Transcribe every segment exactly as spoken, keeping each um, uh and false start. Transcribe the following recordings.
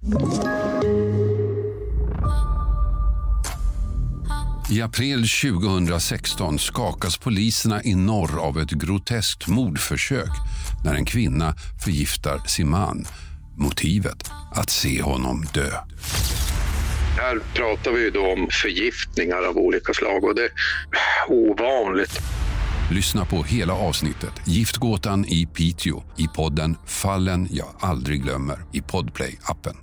I april tjugohundrasexton skakas poliserna i norr av ett groteskt mordförsök när en kvinna förgiftar sin man. Motivet att se honom dö. Här pratar vi då om förgiftningar av olika slag och det är ovanligt. Lyssna på hela avsnittet Giftgåtan i Piteå i podden Fallen jag aldrig glömmer i Podplay-appen.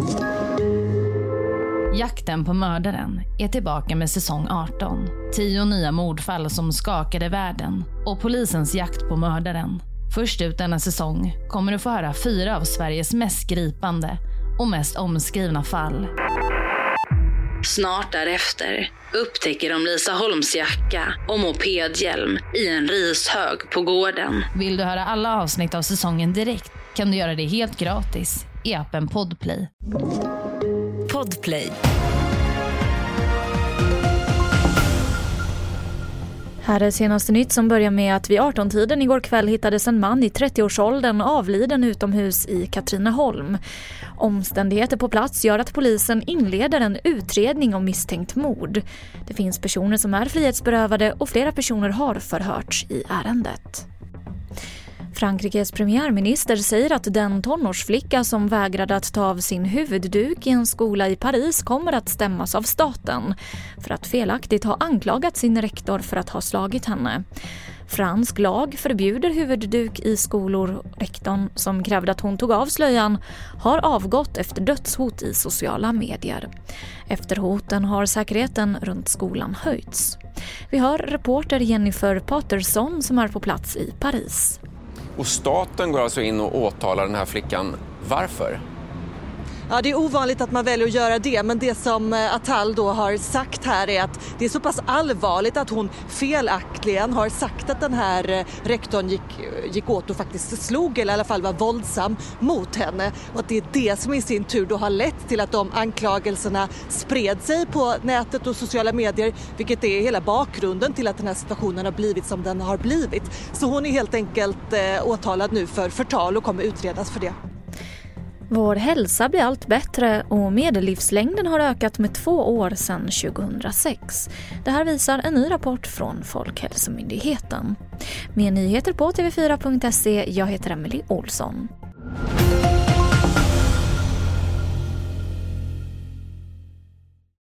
Jakten på mördaren är tillbaka med säsong arton. Tio nya mordfall som skakade världen och polisens jakt på mördaren. Först ut denna säsong kommer du få höra fyra av Sveriges mest gripande och mest omskrivna fall. Snart därefter upptäcker de Lisa Holms jacka och mopedhjälm i en rishög på gården. Vill du höra alla avsnitt av säsongen direkt kan du göra det helt gratis i appen Podplay. Podplay. Här är senaste nytt som börjar med att vid arton-tiden igår kväll hittades en man i trettioårsåldern avliden utomhus i Katrineholm. Omständigheter på plats gör att polisen inleder en utredning om misstänkt mord. Det finns personer som är frihetsberövade och flera personer har förhörts i ärendet. Frankrikes premiärminister säger att den tonårsflicka som vägrade att ta av sin huvudduk i en skola i Paris kommer att stämmas av staten för att felaktigt ha anklagat sin rektor för att ha slagit henne. Fransk lag förbjuder huvudduk i skolor. Rektorn som krävde att hon tog av slöjan har avgått efter dödshot i sociala medier. Efter hoten har säkerheten runt skolan höjts. Vi hör reporter Jennifer Patterson som är på plats i Paris. Och staten går alltså in och åtalar den här flickan. Varför? Ja, det är ovanligt att man väljer att göra det, men det som Attal då har sagt här är att det är så pass allvarligt att hon felaktigen har sagt att den här rektorn gick, gick åt och faktiskt slog eller i alla fall var våldsam mot henne. Och att det är det som i sin tur då har lett till att de anklagelserna spred sig på nätet och sociala medier, vilket är hela bakgrunden till att den här situationen har blivit som den har blivit. Så hon är helt enkelt eh, åtalad nu för förtal och kommer utredas för det. Vår hälsa blir allt bättre och medellivslängden har ökat med två år sedan tjugohundrasex. Det här visar en ny rapport från Folkhälsomyndigheten. Med nyheter på t v fyra punkt se, jag heter Emily Olsson.